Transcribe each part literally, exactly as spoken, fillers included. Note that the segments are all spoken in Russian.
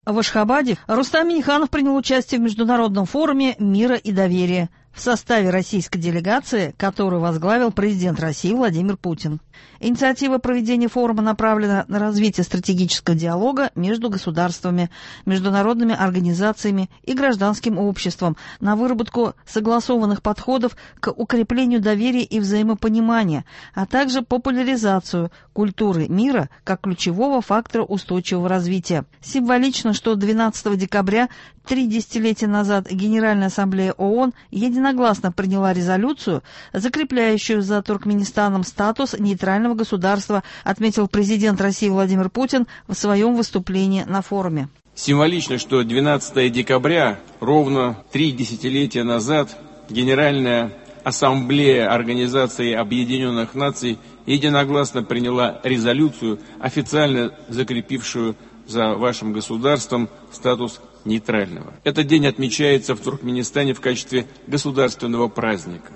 В Ашхабаде Рустам Минниханов принял участие в международном форуме мира и доверия в составе российской делегации, которую возглавил президент России Владимир Путин. Инициатива проведения форума направлена на развитие стратегического диалога между государствами, международными организациями и гражданским обществом, на выработку согласованных подходов к укреплению доверия и взаимопонимания, а также популяризацию культуры мира как ключевого фактора устойчивого развития. Символично, что двенадцатого декабря, три десятилетия назад, Генеральная ассамблея ООН единогласно приняла резолюцию, закрепляющую за Туркменистаном статус нейтрального государства, отметил президент России Владимир Путин в своем выступлении на форуме. Символично, что двенадцатого декабря, ровно три десятилетия назад, Генеральная ассамблея Организации Объединенных Наций единогласно приняла резолюцию, официально закрепившую за вашим государством статус нейтрального. Этот день отмечается в Туркменистане в качестве государственного праздника.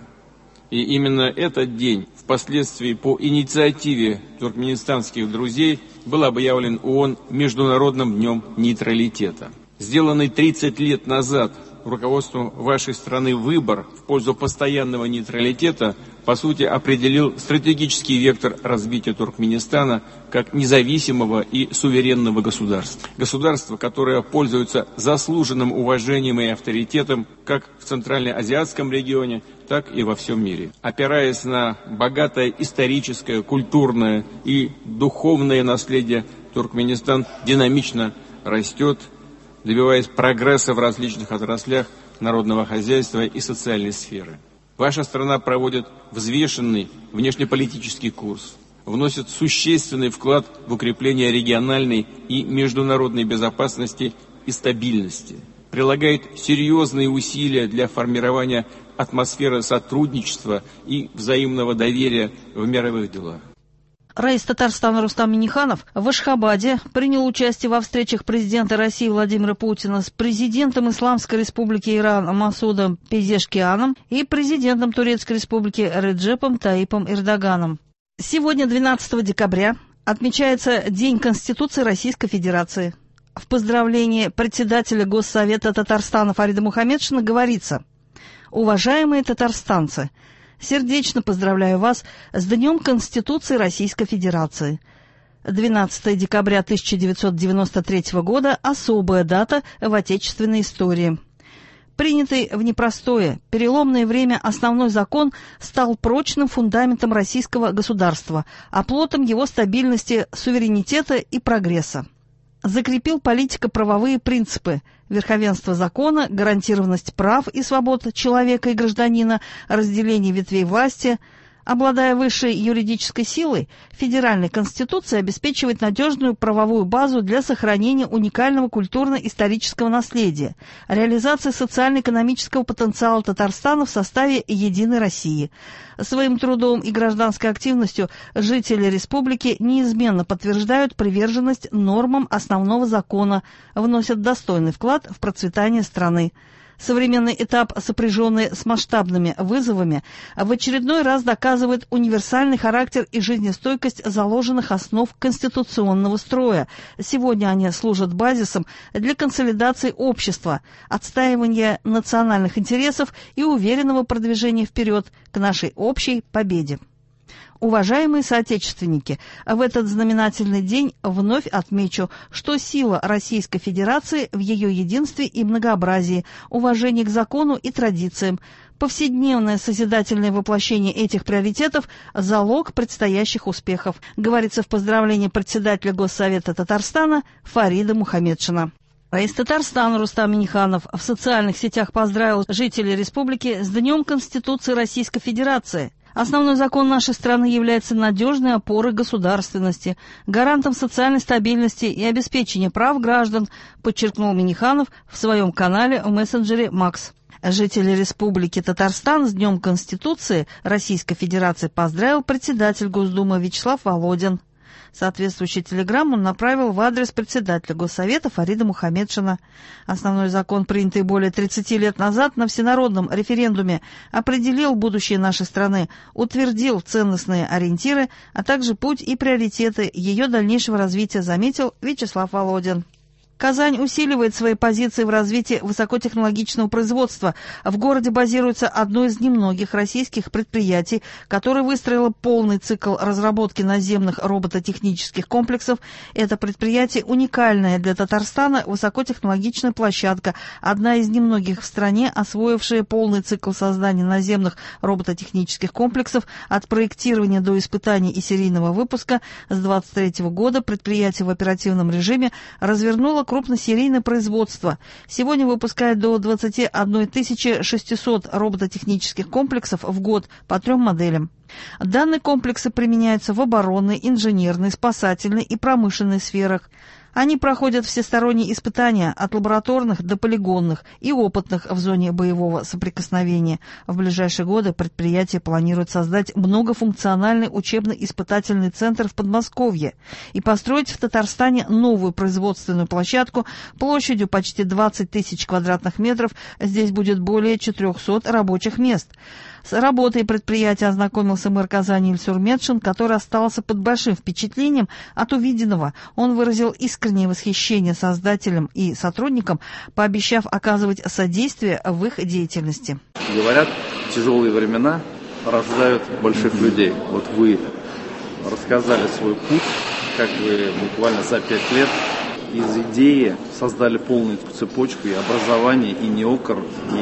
И именно этот день впоследствии по инициативе туркменистанских друзей был объявлен ООН Международным днем нейтралитета. Сделанный тридцать лет назад руководством вашей страны выбор в пользу постоянного нейтралитета, по сути, определил стратегический вектор развития Туркменистана как независимого и суверенного государства. Государство, которое пользуется заслуженным уважением и авторитетом как в Центральноазиатском регионе, так и во всем мире. Опираясь на богатое историческое, культурное и духовное наследие, Туркменистан динамично растет, добиваясь прогресса в различных отраслях народного хозяйства и социальной сферы. Ваша страна проводит взвешенный внешнеполитический курс, вносит существенный вклад в укрепление региональной и международной безопасности и стабильности, прилагает серьезные усилия для формирования атмосферы сотрудничества и взаимного доверия в мировых делах. Раис Татарстана Рустам Минниханов в Ашхабаде принял участие во встречах президента России Владимира Путина с президентом Исламской Республики Иран Масудом Пезешкианом и президентом Турецкой Республики Реджепом Таипом Эрдоганом. Сегодня, двенадцатого декабря, отмечается День Конституции Российской Федерации. В поздравлении председателя Госсовета Татарстана Фарида Мухамедшина говорится: «Уважаемые татарстанцы, сердечно поздравляю вас с Днем Конституции Российской Федерации. двенадцатого декабря тысяча девятьсот девяносто третьего года – особая дата в отечественной истории. Принятый в непростое, переломное время основной закон стал прочным фундаментом российского государства, оплотом его стабильности, суверенитета и прогресса. Закрепил политико-правовые принципы: верховенство закона, гарантированность прав и свобод человека и гражданина, разделение ветвей власти. Обладая высшей юридической силой, Федеральная Конституция обеспечивает надежную правовую базу для сохранения уникального культурно-исторического наследия, реализации социально-экономического потенциала Татарстана в составе единой России. Своим трудом и гражданской активностью жители республики неизменно подтверждают приверженность нормам основного закона, вносят достойный вклад в процветание страны. Современный этап, сопряженный с масштабными вызовами, в очередной раз доказывает универсальный характер и жизнестойкость заложенных основ конституционного строя. Сегодня они служат базисом для консолидации общества, отстаивания национальных интересов и уверенного продвижения вперед к нашей общей победе. Уважаемые соотечественники, в этот знаменательный день вновь отмечу, что сила Российской Федерации в ее единстве и многообразии, уважении к закону и традициям. Повседневное созидательное воплощение этих приоритетов – залог предстоящих успехов, говорится в поздравлении председателя Госсовета Татарстана Фарида Мухамедшина. Раис Татарстана Рустам Минниханов в социальных сетях поздравил жителей республики с Днем Конституции Российской Федерации. Основной закон нашей страны является надежной опорой государственности, гарантом социальной стабильности и обеспечения прав граждан, подчеркнул Минниханов в своем канале в мессенджере Макс. Жители Республики Татарстан с Днем Конституции Российской Федерации поздравил председатель Госдумы Вячеслав Володин. Соответствующий телеграмму он направил в адрес председателя Госсовета Фарида Мухамедшина. Основной закон, принятый более тридцати лет назад на всенародном референдуме, определил будущее нашей страны, утвердил ценностные ориентиры, а также путь и приоритеты ее дальнейшего развития, заметил Вячеслав Володин. Казань усиливает свои позиции в развитии высокотехнологичного производства. В городе базируется одно из немногих российских предприятий, которое выстроило полный цикл разработки наземных робототехнических комплексов. Это предприятие уникальное для Татарстана, высокотехнологичная площадка, одна из немногих в стране, освоившая полный цикл создания наземных робототехнических комплексов от проектирования до испытаний и серийного выпуска. С двадцать третьего года предприятие в оперативном режиме развернуло крупносерийное производство. Сегодня выпускает до двадцати одной тысячи шестисот робототехнических комплексов в год по трем моделям. Данные комплексы применяются в оборонной, инженерной, спасательной и промышленной сферах. Они проходят всесторонние испытания от лабораторных до полигонных и опытных в зоне боевого соприкосновения. В ближайшие годы предприятие планирует создать многофункциональный учебно-испытательный центр в Подмосковье и построить в Татарстане новую производственную площадку площадью почти двадцать тысяч квадратных метров. Здесь будет более четырехсот рабочих мест. С работой предприятия ознакомился мэр Казани Ильсур Метшин, который остался под большим впечатлением от увиденного. Он выразил искреннее восхищение создателям и сотрудникам, пообещав оказывать содействие в их деятельности. Говорят, тяжелые времена рождают больших людей. Вот вы рассказали свой путь, как вы буквально за пять лет из идеи создали полную цепочку и образование, и неокр,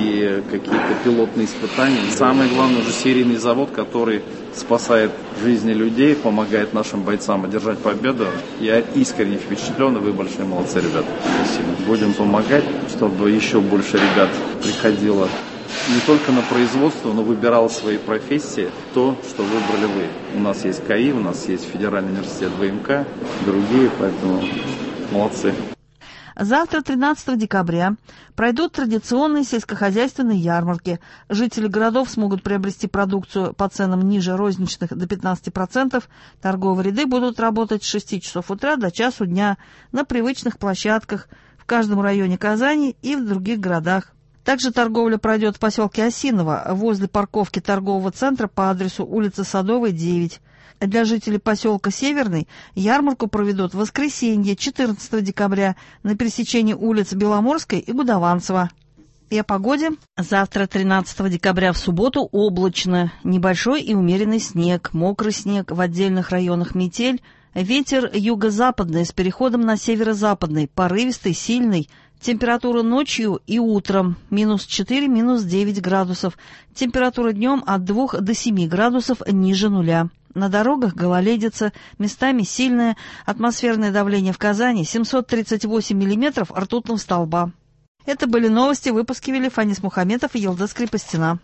и какие-то пилотные испытания. И самое главное, уже серийный завод, который спасает жизни людей, помогает нашим бойцам одержать победу. Я искренне впечатлен, и вы большие молодцы, ребята. Спасибо. Будем помогать, чтобы еще больше ребят приходило не только на производство, но выбирало свои профессии, то, что выбрали вы. У нас есть КАИ, у нас есть Федеральный университет ВМК, другие, поэтому молодцы. Завтра, тринадцатого декабря, пройдут традиционные сельскохозяйственные ярмарки. Жители городов смогут приобрести продукцию по ценам ниже розничных до пятнадцати процентов. Торговые ряды будут работать с шести часов утра до часу дня на привычных площадках в каждом районе Казани и в других городах. Также торговля пройдет в поселке Осиново, возле парковки торгового центра по адресу улица Садовая, девять. Для жителей поселка Северный ярмарку проведут в воскресенье, четырнадцатого декабря, на пересечении улиц Беломорской и Гудованцева. И о погоде. Завтра, тринадцатого декабря, в субботу, облачно. Небольшой и умеренный снег, мокрый снег, в отдельных районах метель. Ветер юго-западный с переходом на северо-западный, порывистый, сильный. Температура ночью и утром минус четыре, минус девять градусов. Температура днем от двух до семи градусов ниже нуля. На дорогах гололедица, местами сильное. Атмосферное давление в Казани семьсот тридцать восемь миллиметров ртутного столба. Это были новости, выпуски вели Фанис Мухаметов и Елдас Крепостина.